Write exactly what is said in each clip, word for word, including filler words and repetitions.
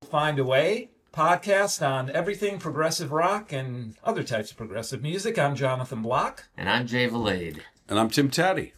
Find a Way podcast on everything progressive rock and other types of progressive music. I'm Jonathan Block. And I'm Jay Valade. And I'm Tim Taddy.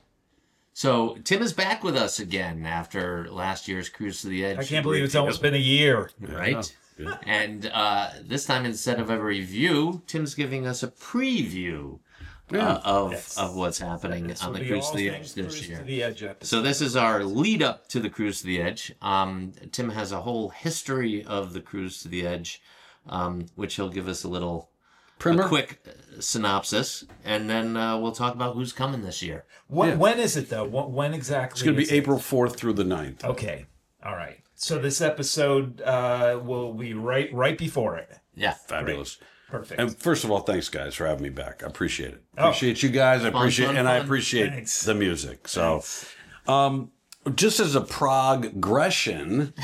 So Tim is back with us again after last year's Cruise to the Edge. I can't believe it's almost been a year. Right? Yeah. Yeah. And uh, this time, instead of a review, Tim's giving us a preview Yeah. uh, of, Yes. of what's happening This on will the be Cruise all to the things Edge this Cruise year. to the Edge episode. So this is our lead up to the Cruise to the Edge. Um, Tim has a whole history of the Cruise to the Edge, um, which he'll give us a little Primer? a quick uh, synopsis, and then uh, we'll talk about who's coming this year. When, Yeah. when is it, though? When, when exactly It's going to is be it? April fourth through the ninth. Okay. All right. So this episode uh, will be right right before it. Yeah. Fabulous. Perfect. And first of all, thanks, guys, for having me back. I appreciate it. Oh. Appreciate you guys. I Fun, appreciate fun, And I fun. appreciate Thanks. the music. So, Thanks. um, just as a progression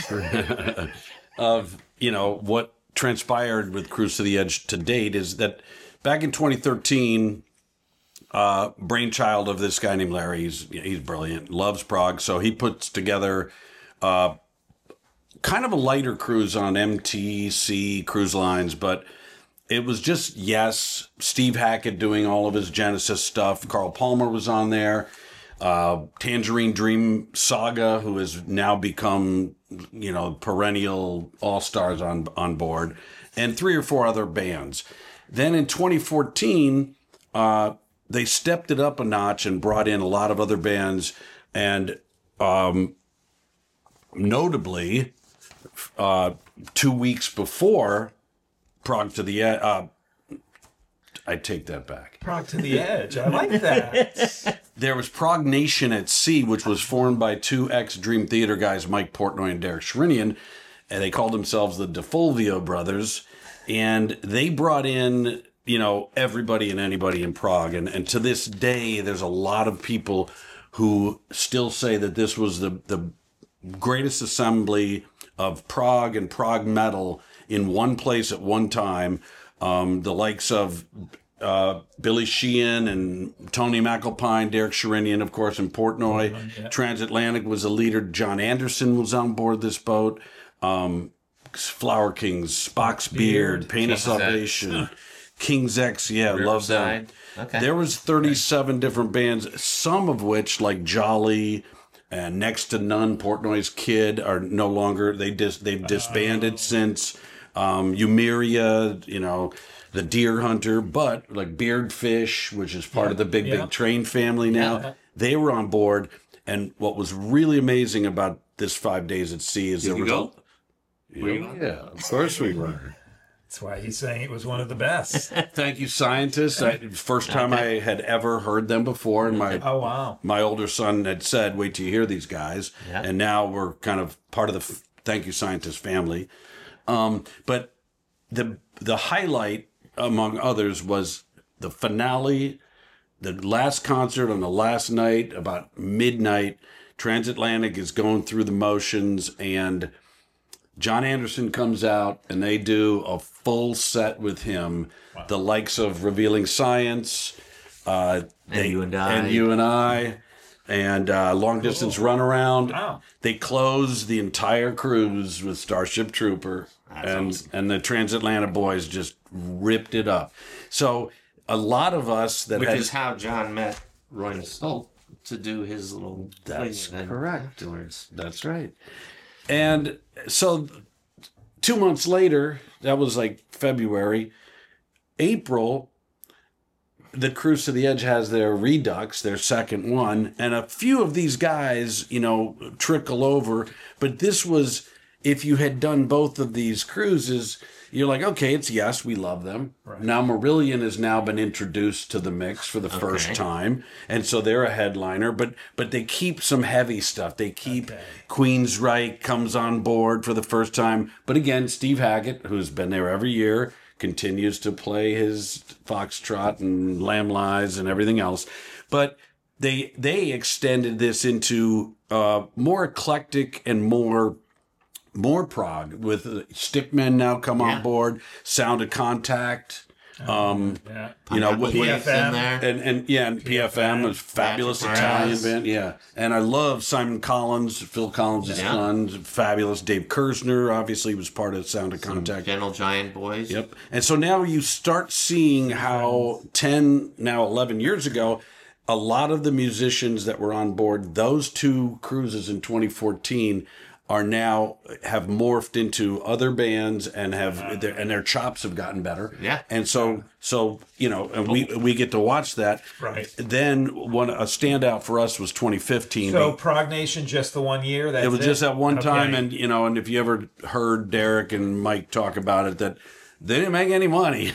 of, you know, what transpired with Cruise to the Edge to date is that back in twenty thirteen, uh, brainchild of this guy named Larry, he's, he's brilliant, loves prog. So he puts together uh, kind of a lighter cruise on M T C Cruise Lines, but it was just, yes, Steve Hackett doing all of his Genesis stuff. Carl Palmer was on there. Uh, Tangerine Dream Saga, who has now become, you know, perennial all-stars on, on board, and three or four other bands. Then in twenty fourteen, uh, they stepped it up a notch and brought in a lot of other bands, and um, notably, uh, two weeks before Prog to the Edge, uh, I take that back. Prog to the Edge. I like that. There was Prog Nation at Sea, which was formed by two ex-Dream Theater guys, Mike Portnoy and Derek Sherinian, and they called themselves the DeFulvio Brothers, and they brought in, you know, everybody and anybody in Prague, and, and to this day, there's a lot of people who still say that this was the, the greatest assembly of prog and prog metal in one place at one time. Um, the likes of uh, Billy Sheehan and Tony McAlpine, Derek Sherinian, of course, and Portnoy. Yeah. Transatlantic was a leader. John Anderson was on board this boat. Um, Flower Kings, Spock's Beard, Pain of King's X. Salvation, King's X, yeah, love them. Riverside. Okay. There was thirty-seven different bands, some of which, like Jolly and Next to None, Portnoy's Kid, are no longer, they dis, they've disbanded since. Um, Eumeria, you know, the Deer Hunter, but like Beardfish, which is part of the Big yeah. Big Train family now, Yeah. they were on board. And what was really amazing about this five days at sea is there you was go? a, Were you- yeah, of course we were. That's why he's saying it was one of the best. Thank you, scientists. I, first time I had ever heard them before, and my Oh, wow. my older son had said, "Wait till you hear these guys." Yeah. And now we're kind of part of the f- Thank You, Scientist family. Um, but the the highlight, among others, was the finale, the last concert on the last night, about midnight. Transatlantic is going through the motions, and John Anderson comes out, and they do a full set with him. Wow. The likes of Revealing Science, uh, And You and I. and you and I, and uh, Long Distance Runaround. Wow. They closed the entire cruise with Starship Trooper, That's and awesome. and the Transatlantic boys just ripped it up. So a lot of us that Which had, is how John met Roy Stolt to do his little That's thing then correct. afterwards. That's right. And so two months later, that was like February, April, the Cruise to the Edge has their Redux, their second one, and a few of these guys, you know, trickle over. But this was, if you had done both of these cruises, you're like, okay, it's yes, we love them. Right. Now Marillion has now been introduced to the mix for the first Okay. time, and so they're a headliner. But but they keep some heavy stuff. They keep Okay. Queensryche comes on board for the first time. But again, Steve Hackett, who's been there every year, continues to play his foxtrot and lamb lies and everything else. But they they extended this into uh, more eclectic and more more prog, with Stickmen now come Yeah. on board, Sound of Contact, Um, Yeah. you know, with, P with- F M in there. and and yeah, and P F M was fabulous Patrick Italian Moraz. band. Yeah, and I love Simon Collins, Phil Collins' Yeah. son, fabulous. Dave Kersner obviously was part of Sound of Contact. Gentle Giant Boys. Yep. And so now you start seeing how ten, now eleven years ago, a lot of the musicians that were on board those two cruises in twenty fourteen are now have morphed into other bands and have their, and their chops have gotten better. Yeah. And so so you know, and we we get to watch that. Right. Then one a standout for us was twenty fifteen. So Prog Nation just the one year. That's It was just that one Okay. time, and you know, and if you ever heard Derek and Mike talk about it, that they didn't make any money.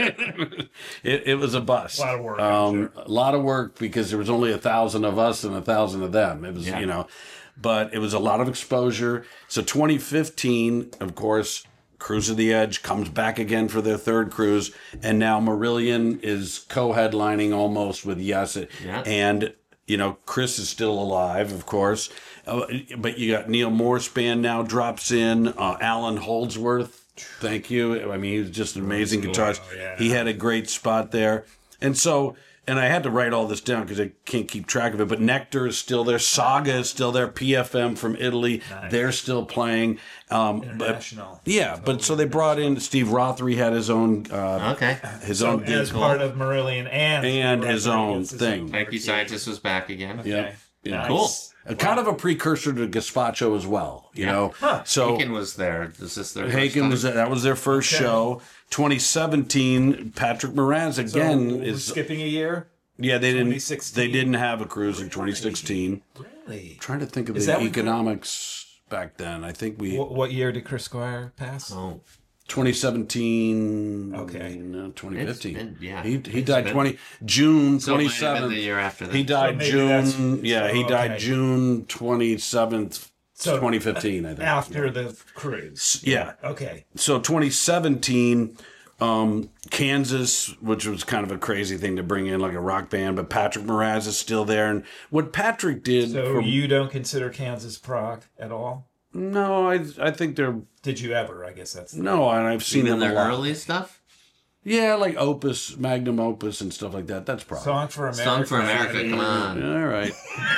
it, it was a bust. A lot of work, I'm Um, A lot of work because there was only a thousand of us and a thousand of them. It was, Yeah. you know, but it was a lot of exposure. So twenty fifteen, of course, Cruise of the Edge comes back again for their third cruise, and now Marillion is co-headlining almost with Yes. Yeah. And you know, Chris is still alive, of course. Uh, but you got Neil Morse band now drops in. Uh, Alan Holdsworth, thank you. I mean, he was just an amazing guitarist. Oh, yeah. He had a great spot there. And so, and I had to write all this down because I can't keep track of it. But Nectar is still there. Saga is still there. P F M from Italy, they're still playing. Um, but, International. yeah, but so they brought in Steve Rothery had his own uh, Okay. his So own as gig part of Marillion and and his own It's his thing. Thank you, Scientist was back again. Okay. Yeah. Yeah. Nice. Cool. A kind of a precursor to Gazpacho as well, you know. So Haken was there. Is this their first Haken time? was that was their first Okay. show. twenty seventeen, Patrick Moraz So again we're is skipping a year. yeah they didn't twenty sixteen. they didn't have a cruise in twenty sixteen. Really? Trying to think of Is the that what- economics back then. I think we What, what year did Chris Squire pass? Oh, twenty seventeen. Okay. no, twenty fifteen. It's been- yeah. he he It's died been- twenty June so it might twenty have been seventh. the year after that. He died maybe June. that's- Yeah, he so, died okay. June twenty seventh, So, twenty fifteen. I think. After the cruise. Yeah. Okay. So twenty seventeen, um, Kansas, which was kind of a crazy thing to bring in like a rock band, but Patrick Moraz is still there. And what Patrick did, So for, you don't consider Kansas prog at all? no, I I think they're Did you ever? I guess that's no, and I've seen Even them their a lot. early stuff? Yeah, like Opus, Magnum Opus, and stuff like that. That's probably Song for America. Song for America, come on. all right.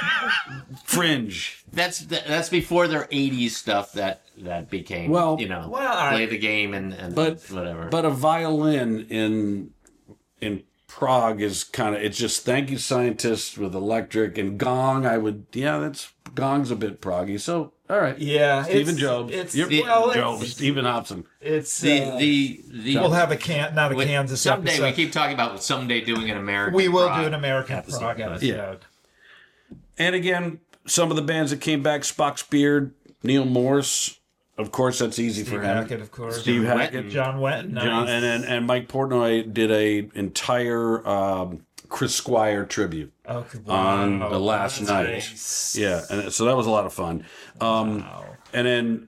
Fringe. That's that's before their eighties stuff that that became, Well- you know, Well, I- play the game and, and But whatever. But a violin in in Prague is kind of it's just thank you scientists with electric and gong. I would yeah, that's gong's a bit proggy. So all right. Yeah. Stephen it's, Jobs. It's, Yep. well, Job, it's, Stephen Hobson. it's the, uh, the the we'll have a can not a with- Kansas someday episode. we keep talking about someday doing an American. We will rock do an American episode, prog but- episode. Yeah. And again, some of the bands that came back, Spock's Beard, Neil Morse, of course that's easy Steve for him. Hackett, of course. Steve Wetton. Hackett. John Wetton. Nice. John, and, and and Mike Portnoy did a entire um, Chris Squire tribute. Okay, on wow. the last That's night. nice. Yeah, and so that was a lot of fun. Um, Wow. And then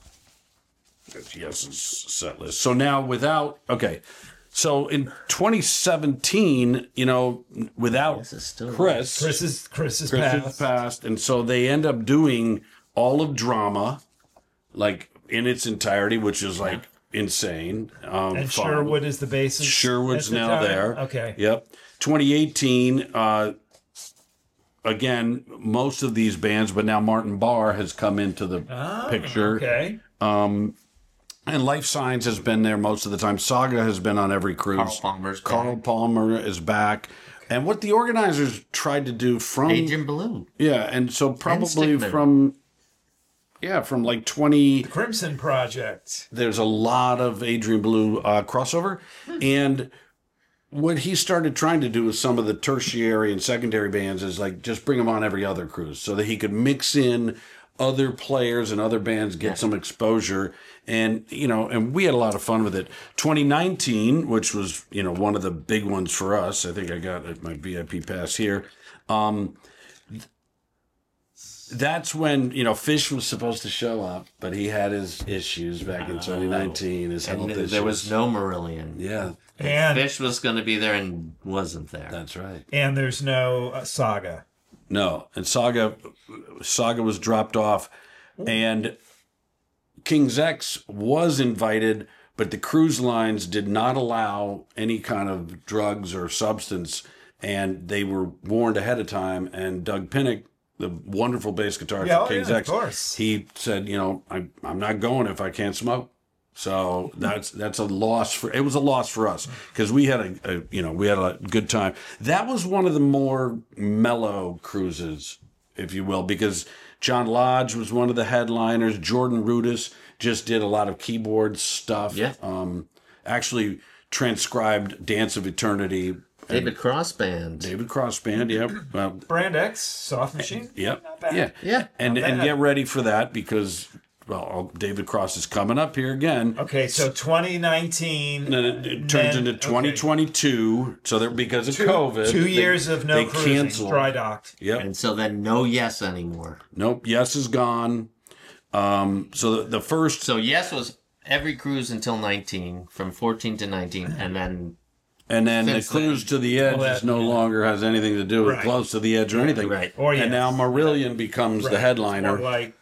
that's Yes's set list. So now without okay, so in twenty seventeen, you know, without This is still Chris, Chris is Chris is Chris passed. is passed, and so they end up doing all of drama, like in its entirety, which is like insane. Um, And fun. Sherwood is the basis. Sherwood's at the now time? there. Okay. Yep. twenty eighteen, uh, again, most of these bands, but now Martin Barr has come into the Ah, picture. Okay. And Life Signs has been there most of the time. Saga has been on every cruise. Carl Palmer's back. Carl Palmer is back. And what the organizers tried to do from Agent Balloon. yeah, and so probably Stickman. from yeah, from like twenty Crimson Project. there's a lot of Adrian Blue uh, crossover. And what he started trying to do with some of the tertiary and secondary bands is like just bring them on every other cruise so that he could mix in other players and other bands, get some exposure. And, you know, and we had a lot of fun with it. twenty nineteen, which was, you know, one of the big ones for us. I think I got my V I P pass here. Um, that's when, you know, Fish was supposed to show up, but he had his issues back in twenty nineteen. His health And issues. there was no Marillion. Yeah, And Fish was going to be there and wasn't there. that's right. and there's no uh, Saga. No, and Saga, Saga was dropped off, and King's X was invited, but the cruise lines did not allow any kind of drugs or substance, and they were warned ahead of time. And Doug Pinnick, the wonderful bass guitarist Yeah, for oh, King's yeah, of X, course. he said, you know, I'm I'm not going if I can't smoke. So that's that's a loss for it was a loss for us because we had a, a you know we had a good time. That was one of the more mellow cruises, if you will, because John Lodge was one of the headliners. Jordan Rudess just did a lot of keyboard stuff. Yeah. Um, actually transcribed Dance of Eternity. David Cross Band. David Cross Band, yep. Well, Brand X, Soft Machine. yep. Not bad. Yeah. Yeah. And Not and bad. get ready for that because well, David Cross is coming up here again. Okay, so twenty nineteen. And then it, it turns then- into twenty twenty-two. So there, because of Two, COVID, two they- years of no they cruising, canceled. dry docked. Yep. And so then no Yes anymore. Nope. Yes is gone. Um. So the, the first. So Yes was every cruise until nineteen, from fourteen to nineteen, and then And then the Since cruise then. to the edge Well, is that- no yeah. longer has anything to do with Right. close to the edge or anything. Right. Or And yes. now Marillion becomes the Right. headliner, Or like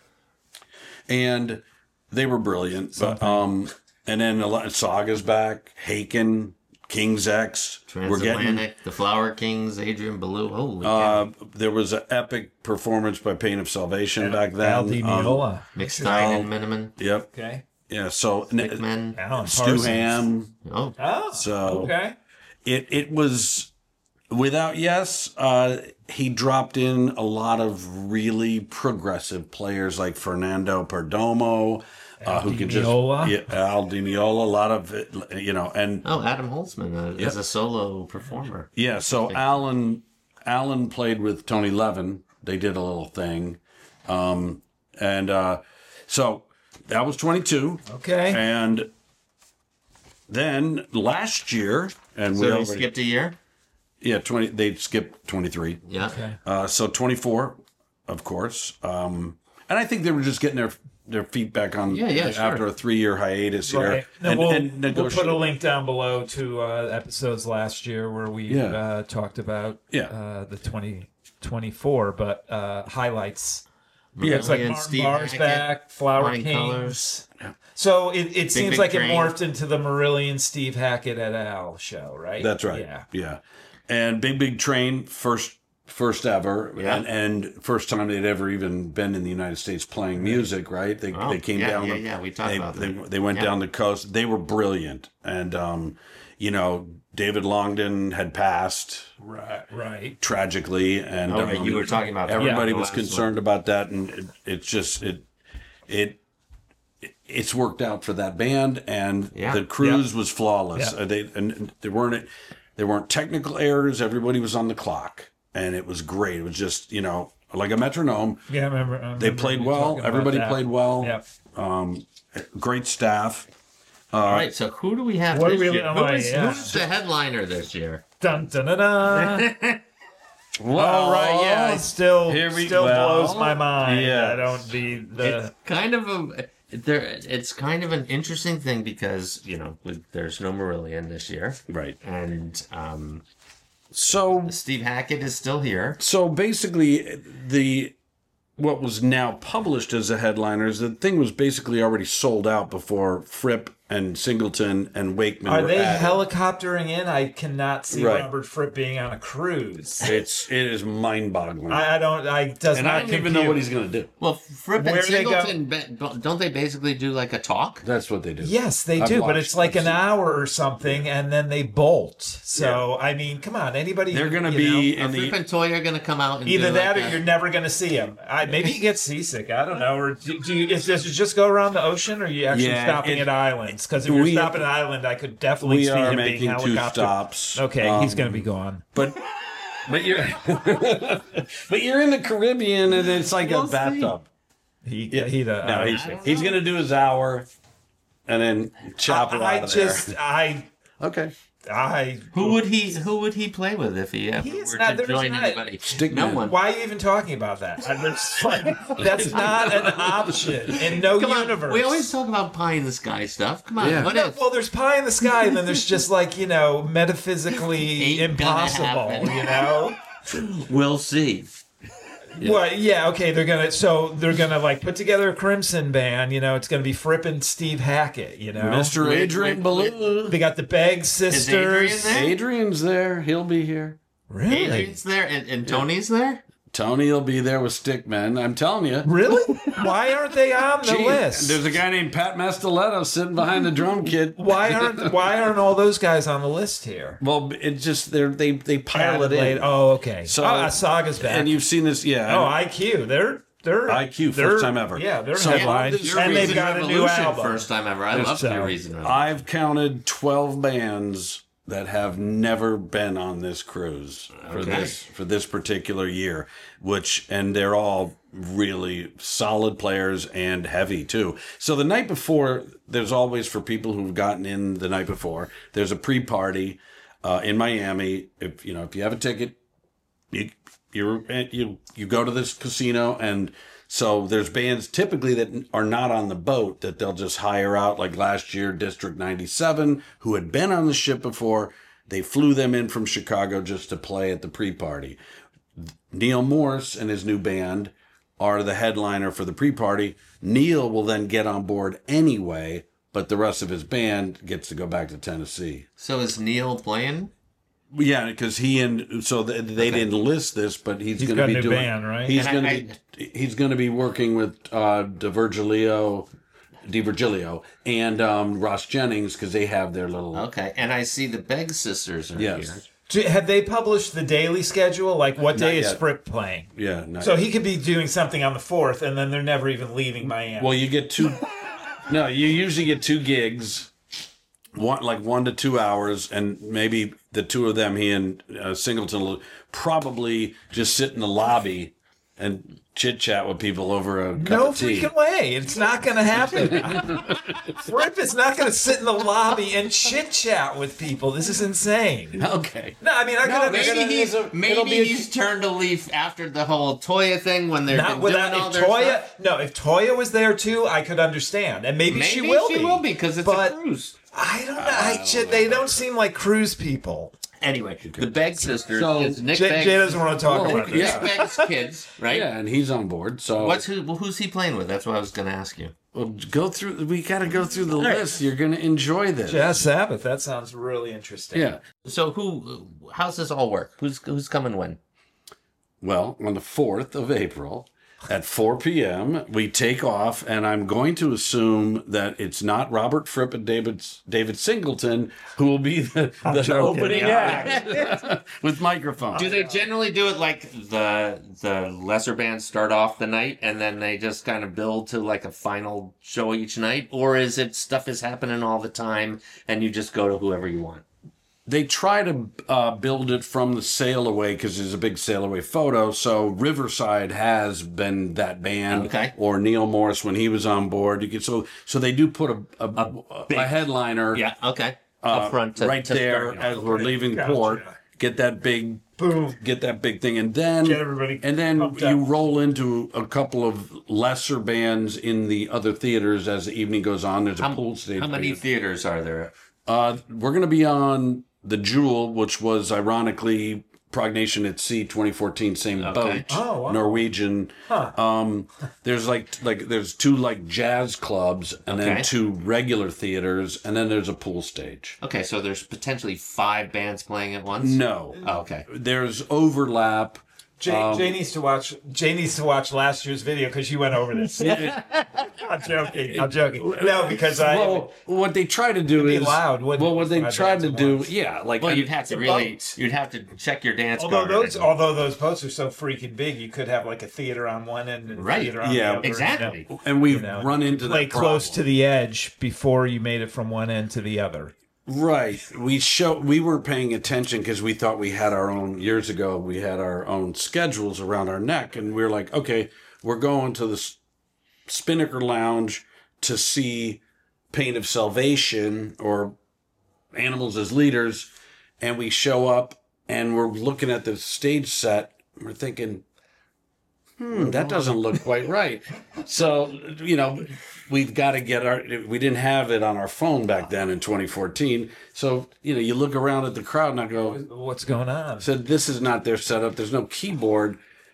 and they were brilliant. But, um, and then a lot, Saga's back, Haken, King's X. We're getting. Transatlantic, The Flower Kings, Adrian Ballou. Holy cow. Uh, there was an epic performance by Pain of Salvation back then. Al Di Um, Meola. Mick Stein and Miniman. Yep. Okay. Yeah. So Big Men. Alan Stu Parsons. Ham. Oh, Oh, So okay. it it was without Yes. Uh, he dropped in a lot of really progressive players like Fernando Perdomo, uh, who Di could just Meola. yeah, Al Di Meola, a lot of it, you know, and oh, Adam Holtzman uh, as a solo performer. yeah. So Alan Alan played with Tony Levin. They did a little thing, um, and uh, so that was twenty-two. Okay. And then last year, and So we they already, skipped a year? yeah, twenty. They skipped twenty-three. Yeah. Okay. Uh, so twenty-four, of course. Um, and I think they were just getting their their feet back on Yeah, yeah, after sure. a three year hiatus here. Right. No, And, we'll, and we'll put a negotiate. link down below to uh, episodes last year where we Yeah. uh, talked about Yeah. uh, the twenty twenty-four, but uh, highlights. Yeah. It's like And Martin Steve Barr's Hackett, back, Flower Flying Kings. Colours. So it, it seems Big like Train. it morphed into the Marillion Steve Hackett et al. show, right? That's right. Yeah. Yeah. And Big Big Train, first first ever, Yeah. and, and first time they'd ever even been in the United States playing music, right? They, Oh, they came yeah, down. yeah, the, yeah, we talked they, about they, that. They went Yeah. down the coast. They were brilliant. And, um, you know, David Longdon had passed Right. Right. tragically. And Oh, right, um, you were talking about that. everybody Yeah. was The last concerned about that. And it, it's just, it, it, it's worked out for that band, and Yeah. the cruise was flawless. Yeah. Uh, they and there weren't there weren't technical errors. Everybody was on the clock, and it was great. It was just you know like a metronome. Yeah, I remember. I They remember played you well. talking about Everybody that. played well. Yep. Um, great staff. All right, so who do we have What this do we- year? oh, Who is, yeah. who's the headliner this year? Dun dun dun dun. Well, All right, yeah, it still Here we- still well, blows my mind. yeah. I don't the the It's kind of a there. It's kind of an interesting thing because you know with, there's no Marillion this year, right. and um, So Steve Hackett is still here. So basically, the what was now published as a headliner is the thing was basically already sold out before Fripp and Singleton and Wakeman are were they added. helicoptering in? I cannot see Right. Robert Fripp being on a cruise. It's it is mind boggling, I, I don't. I does and not I don't even compute. know what he's going to do. Well, Fripp Where and do they go? Singleton be- don't they basically do like a talk? That's what they do. Yes, they I've do, but watched- it's like I've an seen- hour or something, and then they bolt. So I mean, come on, anybody? They're going to you be know, Are in Fripp the and Toy are going to come out and either do that like or a- you're never going to see him. I, maybe he gets seasick. I don't know. Or do, do you, is, does it just go around the ocean, or are you actually Yeah, stopping it- at islands? Because if you're we- stopping at island, I could definitely we see are him being making two helicopter. stops. Okay, Um, he's going to be gone. But but you're but you're in the Caribbean and it's like We'll a see. bathtub. He, Yeah. he, uh, No, I, he's he's going to do his hour and then chop it I out of just, I, there. Okay. I. Who would he Who would he play with if he ever He is were not- to there's join not- anybody? Stickman. No one. Why are you even talking about that? I, there's like, that's not an option in no Come on, universe. we always talk about pie in the sky stuff. Come on, Yeah. what No, if? well, there's pie in the sky, and then there's just like you know, metaphysically Ain't gonna impossible. happen. You know, We'll see. Well, yeah, okay. They're gonna so they're gonna like put together a Crimson band. You know, it's gonna be Fripp and Steve Hackett. You know, Mister Adrian Ballou. They got the Begg sisters. Adrian there? Adrian's there. He'll be here. Really? Adrian's there and, and Tony's there? Tony will be there with Stickmen. I'm telling you. Really? Why aren't they on the Gee, list? There's a guy named Pat Mastelletto sitting behind the drum kit. Why aren't Why aren't all those guys on the list here? Well, it's just they're they they pile it Added in. Oh, okay. So- So oh, Saga's back. And you've seen this, yeah. oh, I Q. They're they're I Q, they're- first time ever. Yeah, they're So headlined, this- and they've Reason got a new Revolution, album. First time ever. I There's love so- Pure Reason Revolution. I've counted twelve bands that have never been on this cruise for Okay. this for this particular year, which and they're all really solid players and heavy too. So the night before, there's always for people who've gotten in the night before, there's a pre-party uh, in Miami. If you know if you have a ticket, you you you you go to this casino, and so there's bands typically that are not on the boat that they'll just hire out. Like last year, District ninety-seven, who had been on the ship before, they flew them in from Chicago just to play at the pre-party. Neil Morse and his new band are the headliner for the pre-party. Neil will then get on board anyway, but the rest of his band gets to go back to Tennessee. So is Neil playing? Yeah, because he and so they, they didn't list this, but he's, He's going got to a be new doing. band, right? He's And going I- to be he's going to be working with uh, DiVirgilio, DiVirgilio, and um, Ross Jennings because they have their little. Okay. And I see the Begg sisters are Yes. here. Do- Have they published the daily schedule? Like, what day is yet. Fripp playing? Yeah. Not So yet. he could be doing something on the fourth, and then they're never even leaving Miami. Well, you get two. No, you usually get two gigs, one like one to two hours, and maybe the two of them, he and uh, Singleton, will probably just sit in the lobby and chit chat with people over a cup no of tea. freaking way. It's not going to happen. Fripp is not going to sit in the lobby and chit chat with people. This is insane. Okay. No, I mean, I could Maybe understand. he's it'll maybe be a- he's turned a leaf after the whole Toya thing when they're Not doing without all if their Toya. stuff. No, if Toya was there too, I could understand, and maybe, Maybe she will she be. will be because it's but a cruise. I don't know. I, ju- they don't seem like cruise people. Anyway, the Begg sisters So, is Nick Jay, Begg. Jay doesn't want to talk Well, about Nick- this. yeah. Nick Begg's kids, right? Yeah, and he's on board. So What's who? Well, who's he playing with? That's what I was going to ask you. Well, go through. We got to go through the list. You're going to enjoy this. Jazz Sabbath. That sounds really interesting. Yeah. So who? How's this all work? Who's who's coming when? Well, on the fourth of April at four p.m., we take off, and I'm going to assume that it's not Robert Fripp and David, David Singleton who will be the, the joking. opening Yeah. act with microphones. Do they generally do it like the the lesser bands start off the night and then they just kind of build to like a final show each night, or is it stuff is happening all the time and you just go to whoever you want? They try to uh, build it from the Sail Away because there's a big Sail Away photo. So Riverside has been that band, Okay. or Neil Morris when he was on board. You can, so so they do put a a, a, big- headliner Yeah, okay. uh, Up front to, right to there start. as we're leaving Gotcha. port. Get that big Boom. get that big thing, and then Get everybody and then pumped you up. roll into a couple of lesser bands in the other theaters as the evening goes on. There's a pool stage. How many band. theaters are there? Uh, we're going to be on the Jewel, which was ironically Prognation at Sea twenty fourteen, same Okay. boat, Oh, wow. Norwegian. Um, there's like like there's two like jazz clubs, and Okay. then two regular theaters, and then there's a pool stage. Okay, so there's potentially five bands playing at once? No, Oh, okay. there's overlap. Jay, Um, Jay needs to watch. Jay needs to watch last year's video because you went over this. I'm joking. I'm joking. No, because I. Well, what they try to do be is loud, wouldn't well, it, what they five tried bands to at do, once? yeah, like Well, and- you'd have to a really, boat. you'd have to check your dance although card. those, although those posts are so freaking big, you could have like a theater on one end and a Right. theater on Yeah, the other. exactly. You know, and we've you know, run into play that close problem. to the edge before you made it from one end to the other. Right. We show we weren't paying attention because we thought we had our own years ago. We had our own schedules around our neck, and we were like, okay, we're going to the S- Spinnaker Lounge to see Pain of Salvation or Animals as Leaders, and we show up and we're looking at the stage set. And we're thinking, hmm, that doesn't look quite right. So, you know, we've got to get our, we didn't have it on our phone back then in twenty fourteen. So, you know, you look around at the crowd and I go, What's going on? said, this is not their setup. There's no keyboard.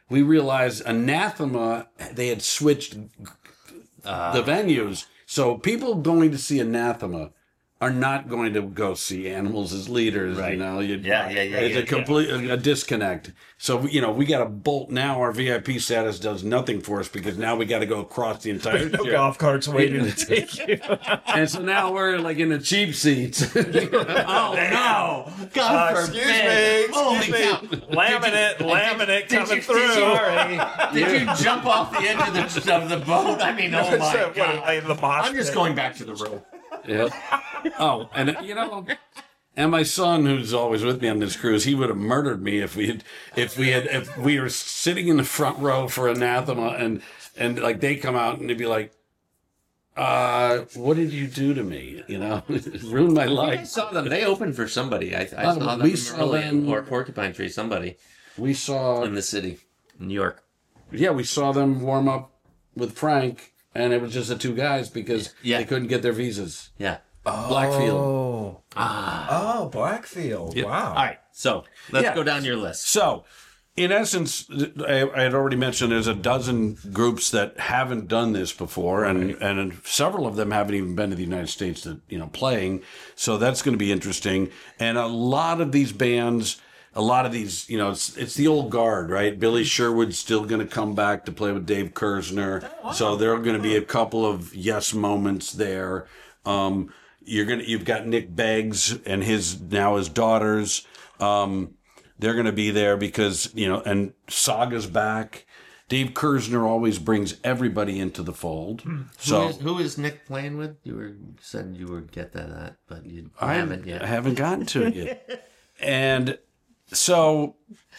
we realized Anathema, they had switched Uh, the venues. So people going to see Anathema are not going to go see Animals as Leaders. Right. You know, you, Yeah, yeah, yeah, It's yeah, a complete a disconnect. So you know, we got to bolt now. Our V I P status does nothing for us because now we got to go across the entire No ship. golf carts waiting to take you. And so now we're like in the cheap seats. oh no! God Uh, forbid! excuse me, excuse Holy me. cow! Laminate, laminate Did coming you, through. Did you, did you jump off the edge of the, of the boat? I mean, oh my What, god! like the mosh I'm just pit? going back to the road. Yep. Oh, and you know, and my son, who's always with me on this cruise, he would have murdered me if we had, if we had, if we were sitting in the front row for Anathema, and and like they come out and they'd be like, uh, "What did you do to me? You know, ruined my I life." saw them. They opened for somebody. I, I Oh, saw them we saw early, them- or Porcupine Tree. Somebody We saw, in the city, New York. yeah, we saw them warm up with Frank, and it was just the two guys because Yeah. they couldn't get their visas. Yeah. Blackfield. Oh, Ah. oh, Blackfield. Yeah. Wow. All right. So let's Yeah. go down your list. So, in essence, I, I had already mentioned there's a dozen groups that haven't done this before, and, and several of them haven't even been to the United States to, you know, playing. So that's going to be interesting. And a lot of these bands, a lot of these, you know, it's, it's the old guard, right? Billy Sherwood's still going to come back to play with Dave Kersner. So there are going to be a couple of yes moments there. Um, you're gonna, you've got Nick Beggs and his now his daughters. Um, they're going to be there because, you know, and Saga's back. Dave Kersner always brings everybody into the fold. So who, is, who is Nick playing with? You were said you would get that, at, but you I haven't yet. I haven't gotten to it yet. And so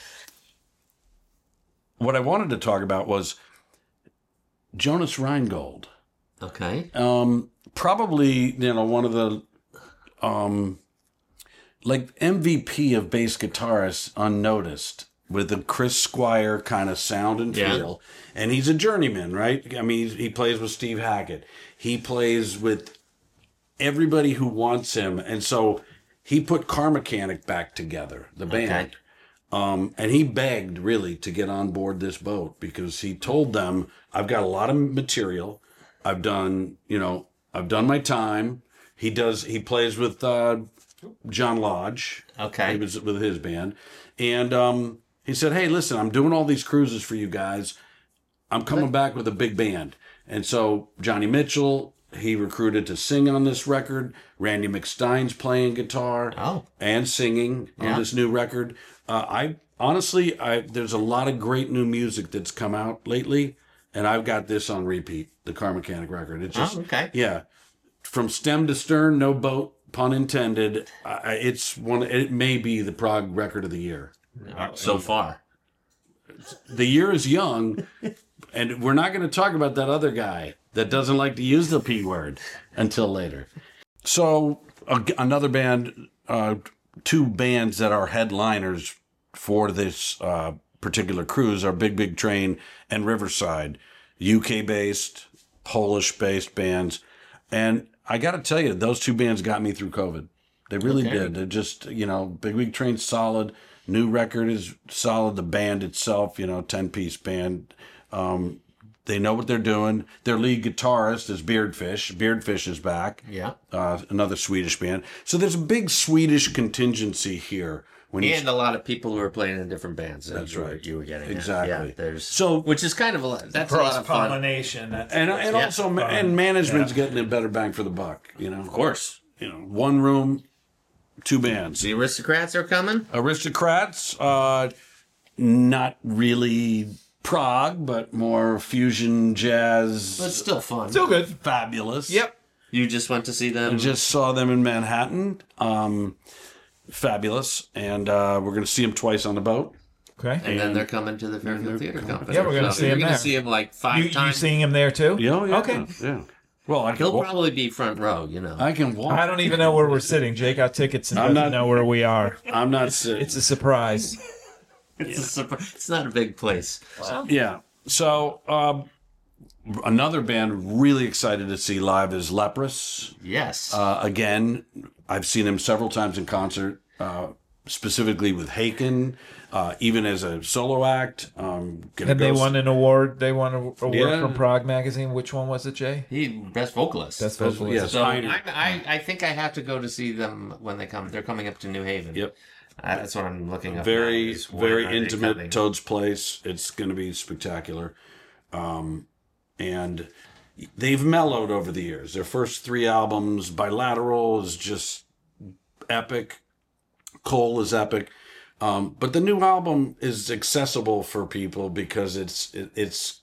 what I wanted to talk about was Jonas Reingold. Okay. Um, probably, you know, one of the um, like M V P of bass guitarists unnoticed with the Chris Squire kind of sound and Yeah. feel. And he's a journeyman, right? I mean, he plays with Steve Hackett. He plays with everybody who wants him. And so he put Car Mechanic back together, the band. Um, and he begged really to get on board this boat because he told them, I've got a lot of material. I've done, you know, I've done my time. He does, he plays with, uh, John Lodge. Okay. He was with his band. And, um, he said, hey, listen, I'm doing all these cruises for you guys. I'm coming back with a big band. And so Johnny Mitchell, he recruited to sing on this record. Randy McStein's playing guitar Oh. and singing Yeah. on this new record. Uh, I honestly, I there's a lot of great new music that's come out lately, and I've got this on repeat, the Car Mechanic record. It's just, Oh, okay. yeah, from stem to stern, no boat, pun intended. I, it's one. It may be the prog record of the year. So far. The year is young, and we're not going to talk about that other guy that doesn't like to use the P word until later. So a, another band, uh, two bands that are headliners for this uh, particular cruise are Big Big Train and Riverside, U K-based, Polish-based bands. And I got to tell you, those two bands got me through COVID. They really Okay. did. They're just, you know, Big Big Train's solid. New record is solid. The band itself, you know, ten-piece band. Um, they know what they're doing. Their lead guitarist is Beardfish. Beardfish is back. Yeah. Uh, another Swedish band. So there's a big Swedish contingency here. When you And a lot of people who are playing in different bands. that That's you were- right. You were getting at. Exactly. Yeah, there's So- which is kind of a lot. That's a lot Cross of fun. pollination. That's and and Yeah. also ma- and management's getting a better bang for the buck. You know, Of course. you know, one room, two bands. The aristocrats are coming. Aristocrats, uh, not really prog, but more fusion jazz. But it's still fun. still good. Fabulous. Yep. You just went to see them. I just saw them in Manhattan. Um, fabulous, and uh, we're going to see them twice on the boat. Okay. and then they're coming to the Fairfield Theater Company. Yeah, we're gonna So see you're him gonna there. see him like five You, you times. seeing him there too? Yeah, yeah, Okay. yeah. Well, I can, He'll walk, probably be front row. You know. I can walk. I don't even know where we're sitting. Jake got tickets and I'm doesn't not- know where we are. I'm not sick. It's a surprise. It's a surprise. It's not a big place. Yeah. So um, another band really excited to see live is Leprous. Yes. Uh, again, I've seen him several times in concert. Uh, specifically with Haken, uh, even as a solo act. Um, gonna And they go- won an award. They won an award Yeah. from Prague Magazine. Which one was it, Jay? He best vocalist. Best Best- vocalist. yes. So I, Steiner. I, I think I have to go to see them when they come. They're coming up to New Haven. Yep. Uh, that's what I'm looking up. Very, now, is when very are they intimate. coming. Toad's Place. It's going to be spectacular. Um, and they've mellowed over the years. Their first three albums, Bilateral is just epic. Cole is epic. Um, but the new album is accessible for people because it's it, it's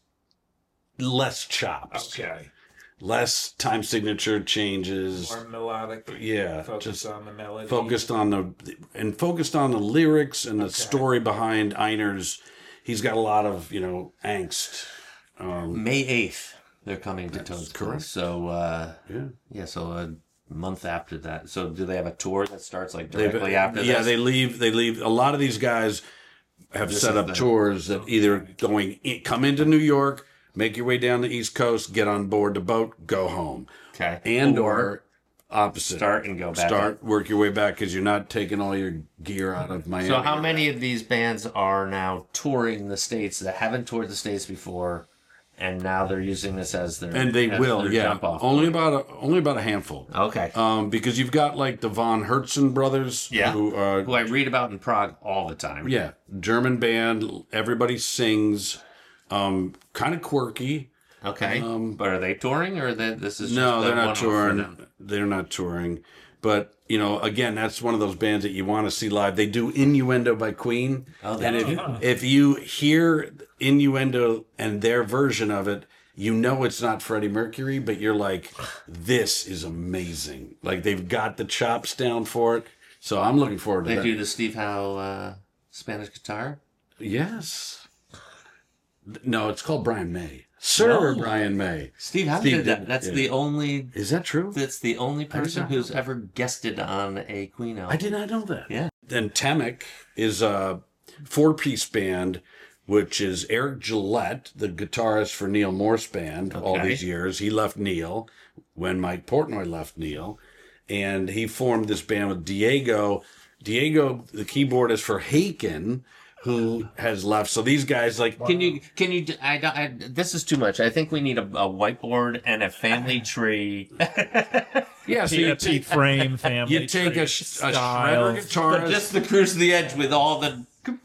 less chops, Okay. less time signature changes. More melodic. Yeah, Focus just on the melody. focused on the and focused on the lyrics and the Okay. story behind Einer's. He's got a lot of you know angst. Um, May eighth, they're coming to Toad's correct. Place. So uh, yeah, yeah, so a month after that. So do they have a tour that starts like They've- directly after yeah. this? They leave. They leave. A lot of these guys have This set is up the- tours that either going in, come into New York, make your way down the East Coast, get on board the boat, go home, Okay. and or opposite. start and go back. Start, work your way back because you're not taking all your gear out of Miami. So how many of these bands are now touring the States that haven't toured the States before, and now they're using this as their And they as will, their yeah. jump off? Only about a, only about a handful. Okay. Um, because you've got like the Von Herzen brothers, Yeah. who are Who I read about in Prague all the time. yeah, German band. Everybody sings, um, kind of quirky. Okay. but are they touring, or they, this is just No, the they're not one-off for them? touring. They're not touring. But you know, again, that's one of those bands that you want to see live. They do Innuendo by Queen, Oh, they and if, do. if you hear Innuendo and their version of it, you know it's not Freddie Mercury, but you're like, this is amazing. Like they've got the chops down for it. So I'm looking forward to They that. do the Steve Howe uh, Spanish guitar. Yes. No, it's called Brian May. Sir No. Brian May. Steve Howe Steve did that. did, That's yeah. the only. Is that true? That's the only person not who's know ever guested on a Queen album. I did not know that. Yeah. Then Temic is a four-piece band, which is Eric Gillette, the guitarist for Neil Morse band all Okay. these years. He left Neil when Mike Portnoy left Neil, and he formed this band with Diego. Diego, the keyboardist for Haken, who has left. So these guys like Can you? Can you? I, don't- I. This is too much. I think we need a, a whiteboard and a family tree. yeah. So P you F T take frame family. you take a, tree, sh- a shredder styles. guitarist, But just the cruise to the edge with all the.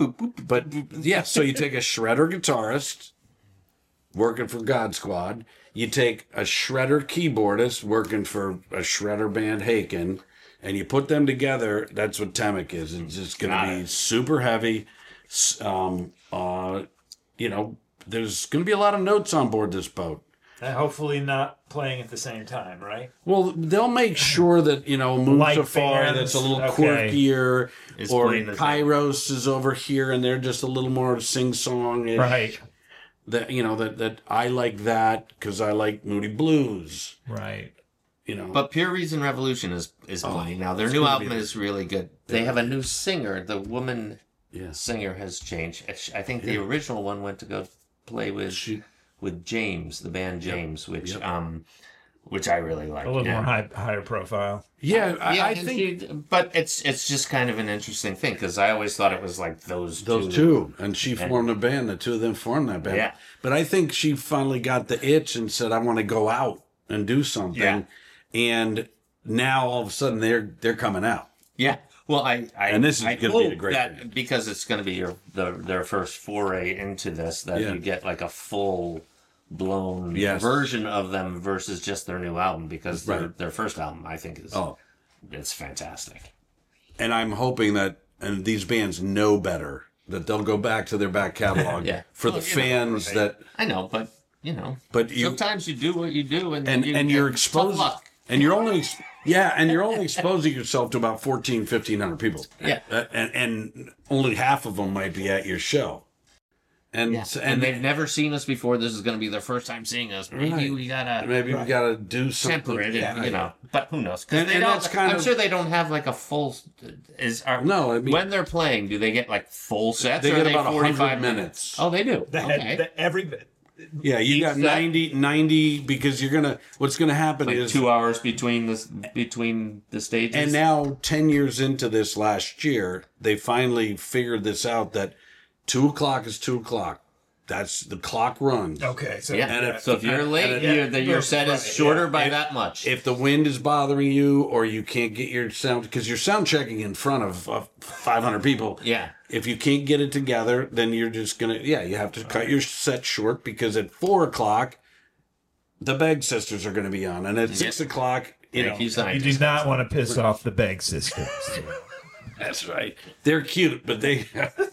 But yeah, so you take a shredder guitarist working for God Squad. You take a shredder keyboardist working for a shredder band Haken, and you put them together. That's what Temic is. It's just going Got to be it. super heavy. S- Um, uh, you know, there's going to be a lot of notes on board this boat. And hopefully not playing at the same time, right? Well, they'll make sure that, you know, Moon Like Safari bands, that's a little okay. quirkier, Is or playing the same. Kairos is over here and they're just a little more sing-song. Right. That, you know, that, that I like that because I like Moody Blues, Right. you know. But Pure Reason Revolution is is playing now. Their it's new gonna album be- is really good. They have a new singer. The woman yes. singer has changed. I think the original one went to go play with She- with James, the band James, which Yep. um, which I really like. A little Yeah. more high, higher profile. Yeah, I, yeah, I and think she- but it's it's just kind of an interesting thing because I always thought it was like those those two. And she formed a band. The two of them formed that band. Yeah. But I think she finally got the itch and said, I want to go out and do something. Yeah. And now all of a sudden they're they're coming out. Yeah. Well, I, I And this is I gonna be a hope great that band. because it's going to be your the, their first foray into this that Yeah. you get like a full blown Yes. version of them versus just their new album because their Right. their first album I think is Oh. it's fantastic. And I'm hoping that and these bands know better, that they'll go back to their back catalog Yeah. for Well, the you know, fans right. that I know, but you know, But you- sometimes you do what you do and and you and get you're tough exposed luck. and you're only ex- yeah and you're only exposing yourself to about fourteen, fifteen hundred people. Yeah. Uh, and and only half of them might be at your show. And Yeah. so- And, and they've never seen us before. This is going to be their first time seeing us. Maybe Right. we gotta maybe we got to do something. temper it, and, Yeah. you know. But who knows? 'Cause And- they and don't. that's kind I'm of- sure they don't have like a full. Is are, No, I mean- when they're playing, do they get like full sets? They or get are about they one hundred forty-five minutes. Oh, they do. The, Okay. the, every Yeah, you Each got set? ninety, ninety because you're gonna. What's gonna happen Like is two hours between the between the stages. And now, ten years into this last year, they finally figured this out that two o'clock is two o'clock. That's the clock runs. Okay, so yeah. and if- so if you're and- late, and- you the, your yeah, set is right, shorter yeah. by If- that much. If the wind is bothering you or you can't get your sound, because you're sound checking in front of, of five hundred people. Yeah. If you can't get it together, then you're just going to, yeah, you have to cut your set short because at four o'clock, the Begg sisters are going to be on. And at six o'clock, you Thank know. you, you do scientist. not want to piss off the Begg sisters. That's right. They're cute, but they.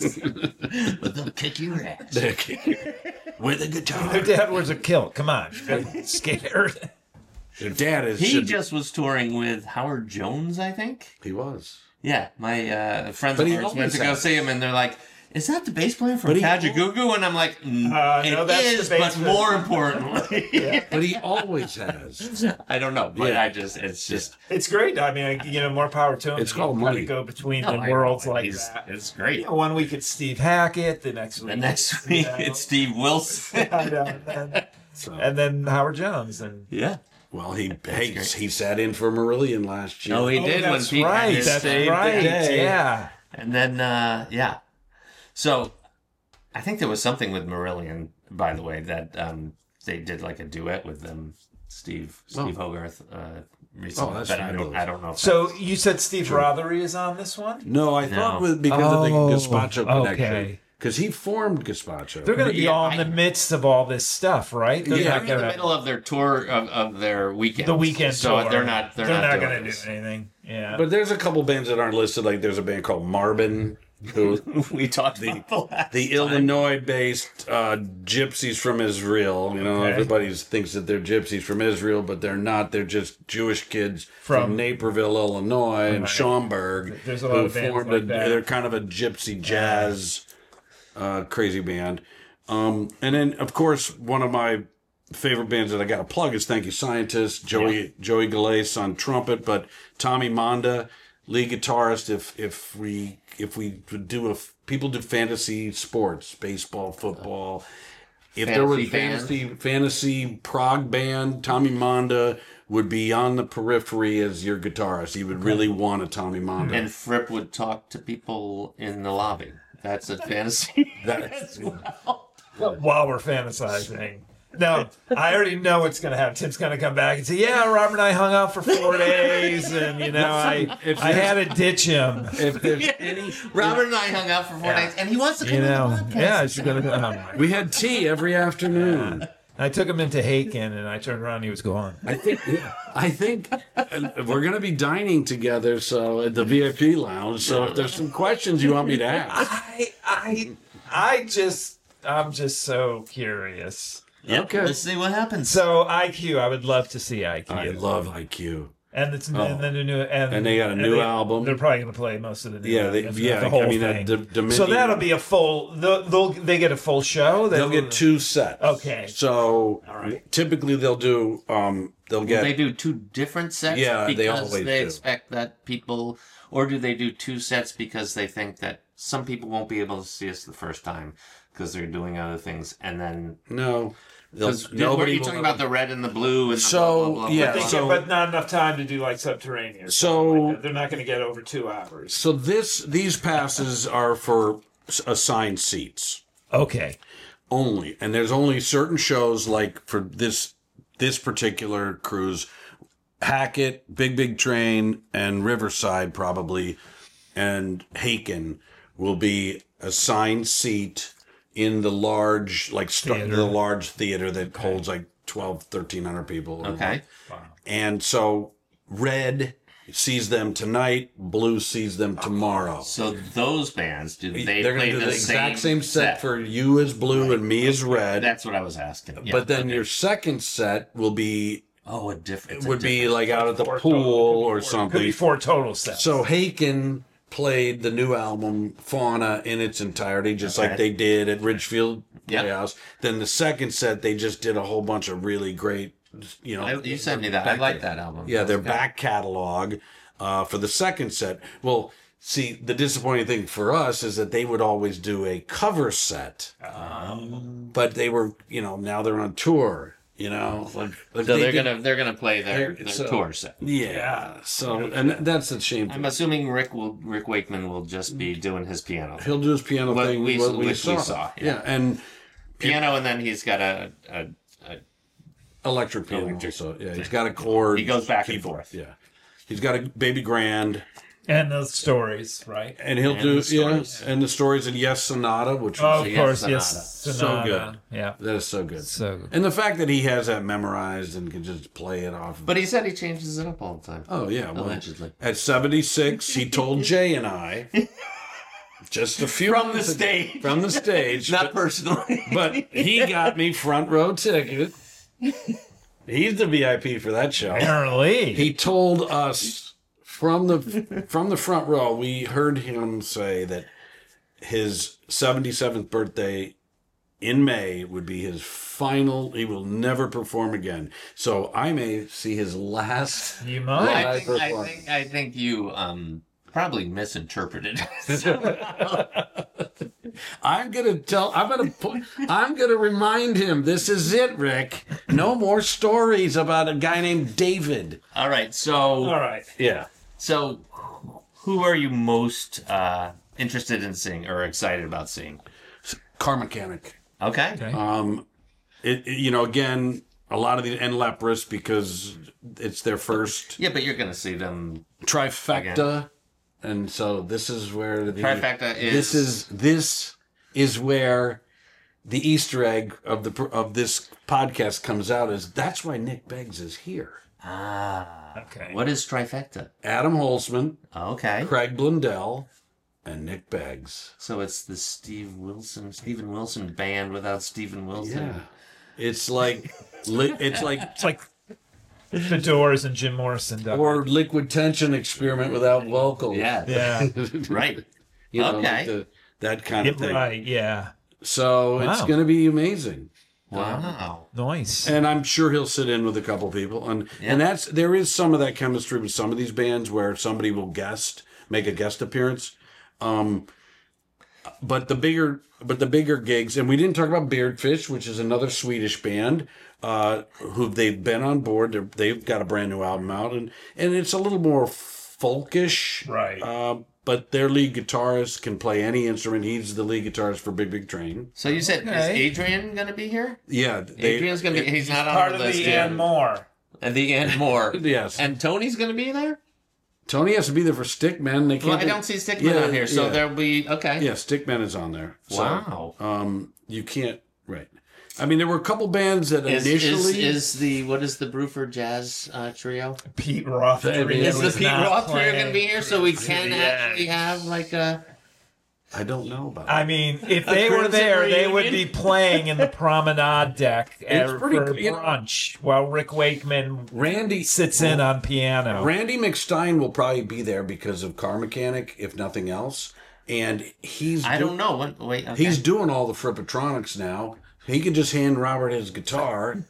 But they'll kick your ass. they're cute. With a guitar. Their dad wears a kilt. Come on, I'm scared. Their dad is. He should- just was touring with Howard Jones, I think. He was. Yeah, my uh, friends But of he ours went always to go has. see him, and they're like, "Is that the bass player from But he- Kajagoogoo?" And I'm like, mm, Uh, "It no, that's the is, bass but player." more importantly, But he always has. I don't know, but Yeah. I just, it's just, It's great. I mean, you know, more power to him. It's He called can kinda money. Go between No, the I know, worlds and like he's- that. It's great. You know, one week it's Steve Hackett. The next week, The next it's, week, you know, it's Steve Wilson. I know, and, then, So, and then Howard Jones. And Yeah. well, he hey, great. he sat in for Marillion last year. Oh, he oh, did when that's Pete had right. his That's save right. day. Yeah. And then, uh, yeah. So, I think there was something with Marillion, by the way, that um, they did like a duet with them, Steve Steve Hogarth, uh, recently. Oh, that's but I don't, fabulous. I don't know. If So you said Steve Rothery is on this one? No, I No. thought with because Oh, of the Gazpacho connection. okay. Because he formed Gazpacho. They're going to be Yeah, all in I- the midst of all this stuff, right? They're Yeah. they're not in the gonna- middle of their tour of, of their weekend. the weekend so tour. they're not. They're, not, not doing going to this. do anything. Yeah. But there's a couple bands that aren't listed. Like there's a band called Marbin, who We talked the about the last the time. Illinois-based uh, gypsies from Israel. You know, Okay. everybody thinks that they're gypsies from Israel, but they're not. They're just Jewish kids from, From- Naperville, Illinois, and Right. Schaumburg. There's a lot who of bands formed like a, that. They're kind of a gypsy jazz uh, crazy band. Um, and then, of course, one of my favorite bands that I got to plug is Thank You Scientist, Joey Joey Galais on trumpet, but Tommy Monda, lead guitarist. If if we if we do a people do fantasy sports, baseball, football. If there was Fantasy band. fantasy fantasy prog band, Tommy Monda would be on the periphery as your guitarist. You would really want a Tommy Monda. And Fripp would talk to people in the lobby. That's a fantasy. That- as well. While we're fantasizing. No, I already know what's going to happen. Tim's going to come back and say, yeah, Robert and I hung out for four days, and, you know, I If I had to ditch him. if there's any, Robert and I hung out for four Yeah. days, and he wants to come You to know, the podcast. yeah, she's going to. Oh my. we had tea every afternoon. I took him into Haken, and I turned around, and he was gone. I think I think uh, we're going to be dining together, so at the V I P lounge. So if there's some questions you want me to ask, I, I, I just, I'm just so curious. Yep, Okay. let's see what happens. So I Q, I would love to see I Q. I love I Q. And it's Oh. and then a new and, And they got a new they, album. They're probably going to play most of the new Yeah, they- album, yeah, the whole I mean, uh, thing. the- Dominion- so that'll be a full. They'll, they'll they get a full show. They'll get two sets. Okay. So right. typically they'll do um they'll get they do two different sets Yeah, they because always they do. expect that people, or do they do two sets because they think that some people won't be able to see us the first time because they're doing other things, and then no. They'll, because were nobody you will talking ever- about the red and the blue and the So, blah, blah, blah, yeah, blah, They blah. so- get, but not enough time to do like Subterranean. or So- something like that. They're not going to get over two hours. So this these passes are for s- assigned seats Okay. only, and there's only certain shows like for this this particular cruise, Hackett, Big Big Train, and Riverside probably, and Haken will be assigned seat in the large like st- Theater. the large theater that holds like twelve, thirteen hundred people. Okay. And so Red sees them tonight, Blue sees them tomorrow. So those bands, do they They're play going to do the, the exact same same set for you as Blue and me as Red. That's what I was asking. Yeah, But then okay. your second set will be oh, a different would be like out at the Four pool total- or Could be something. four total sets. So Haken played the new album Fauna in its entirety, just Okay. like they did at Ridgefield Yep. Playhouse. Then the second set, they just did a whole bunch of really great, you know. I, you sent me that. I like that album. Yeah, their Okay. back catalog uh, for the second set. Well, see, the disappointing thing for us is that they would always do a cover set, Um, but they were, you know, now they're on tour. You know, like, like So they they're did- gonna they're gonna play their, They're- their so- tour set. Yeah. So, and that's a shame. I'm assuming Rick will Rick Wakeman will just be doing his piano, He'll do his piano What thing. we- what we, which saw. we saw, yeah. Yeah, and piano, and then he's got a, a, a electric piano. Electric. So yeah, he's got a chord. he goes back and keyboard. forth. Yeah, he's got a baby grand, and those stories, right? and he'll And do the yeah, stories. and the stories and Yes Sonata, which Oh, was of Yes, course, Sonata. yes. So Sonata. good. Yeah. that is so good. So good. And the fact that he has that memorized and can just play it off. But he said he changes it up all the time. oh yeah, well, Allegedly. at seventy-six, he told Jay and I just a few From the months ago- stage. from the stage, Not personally. but he got me front row ticket. He's the V I P for that show. Apparently. He told us from the from the front row, we heard him say that his seventy-seventh birthday in May would be his final. He will never perform again. So I may see his last. You Well, might. I, think, I perform. think I think you um probably misinterpreted. I'm gonna tell. I'm gonna put. I'm gonna remind him. This is it, Rick. No more stories about a guy named David. All right, so All right. Yeah. so who are you most uh, interested in seeing or excited about seeing? Car Mechanic. Okay. Okay. Um, it, it- you know again a lot of the and Leprous because it's their first Yeah, but you're gonna see them. trifecta, and so this is where the Trifecta is This is this is where the Easter egg of the of this podcast comes out. Is that's why Nick Beggs is here. ah. Okay. What is trifecta? Adam Holzman, Okay. Craig Blundell, and Nick Beggs. So it's the Steve Wilson, Stephen Wilson band without Stephen Wilson. Yeah, it's like li- it's like It's like the Doors and Jim Morrison. Done. or Liquid Tension Experiment without vocals. Yeah. Yeah. Right. You know, Okay. like the, that kind of thing. Right. Yeah. So it's Wow. going to be amazing. Wow. Nice. And I'm sure he'll sit in with a couple people, and Yeah. and that's there is some of that chemistry with some of these bands where somebody will guest, make a guest appearance. Um, but the bigger, but the bigger gigs, and we didn't talk about Beardfish, which is another Swedish band, uh, who they've been on board. They're, they've got a brand new album out, and and it's a little more folkish, Right. Uh, but their lead guitarist can play any instrument. He's the lead guitarist for Big Big Train. So you said Okay. is Adrian gonna be here? Yeah, they, Adrian's gonna be. He's not on Part our of list the yet. and more. And the and more. Yes. And Tony's gonna be there. Tony has to be there for Stickman. They can't. Well, I don't see Stickman Yeah, on here, so yeah. there'll be okay. Yeah, Stickman is on there. So, Wow. Um, you can't. Right. I mean, there were a couple bands that Is, initially. is is the what is the Bruford Jazz uh, trio? Pete Roth. Is trio Is the is Pete not Roth trio playing. going to be here so we can Yeah. actually have like a? I don't know about. I mean, if they were Crimson there, they would reunion? be playing in the promenade deck It's uh, pretty- for you know- brunch while Rick Wakeman Randy sits in on piano. Randy McStein will probably be there because of Car Mechanic, if nothing else, and he's. I do- don't know. What, wait, okay. He's doing all the Frippatronics now. He can just hand Robert his guitar.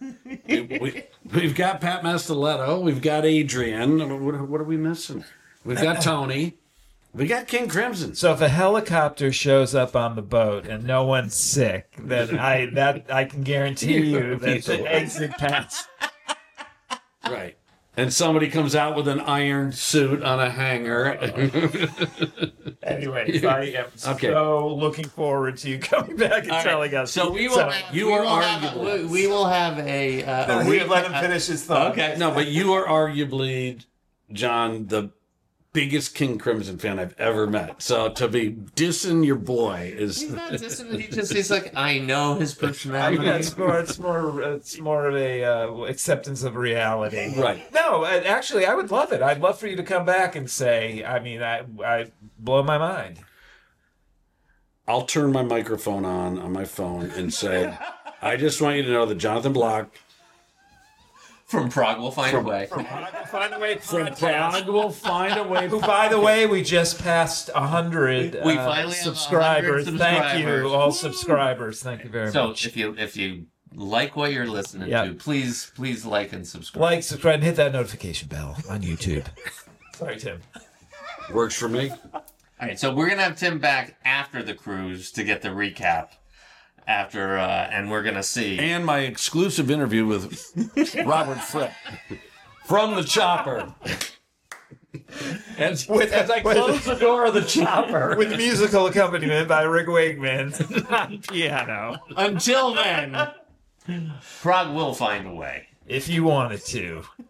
we, we've got Pat Mastelletto. We've got Adrian. What, what are we missing? We've got Tony. We got King Crimson. So if a helicopter shows up on the boat and no one's sick, then I that I can guarantee you that the exit pass. Right. And somebody comes out with an iron suit on a hanger. Anyways, I am Okay. so looking forward to you coming back and All right, telling us. So we will. So- have, you we are will have, arguably- we, we will have a. Uh, a we real- let him finish his thought. Okay. No, but you are arguably, John, the biggest King Crimson fan I've ever met. So to be dissing your boy is. He's not dissing. He just he's like I know his I personality. think it's more, it's more, it's more of a uh, acceptance of reality. Right. No, uh, actually, I would love it. I'd love for you to come back and say, I mean, I, I blow my mind. I'll turn my microphone on on my phone and say, I just want you to know that Jonathan Block From Prague, we'll find a way. Find a way from Prague will find a way. Who, by the way, we just passed a hundred We uh, finally have subscribers. one hundred Thank you, subscribers. all subscribers. Thank you very So much. if you if you like what you're listening Yeah. to, please please like and subscribe. Like, subscribe, and hit that notification bell on YouTube. Sorry, Tim. Works for me. All right, so we're gonna have Tim back after the cruise to get the recap. After uh, and we're gonna see And my exclusive interview with Robert Fripp from the chopper. And With- as I with- close the door of the chopper, With musical accompaniment by Rick Wakeman on piano. Until then, Prague will find a way. If you wanted to.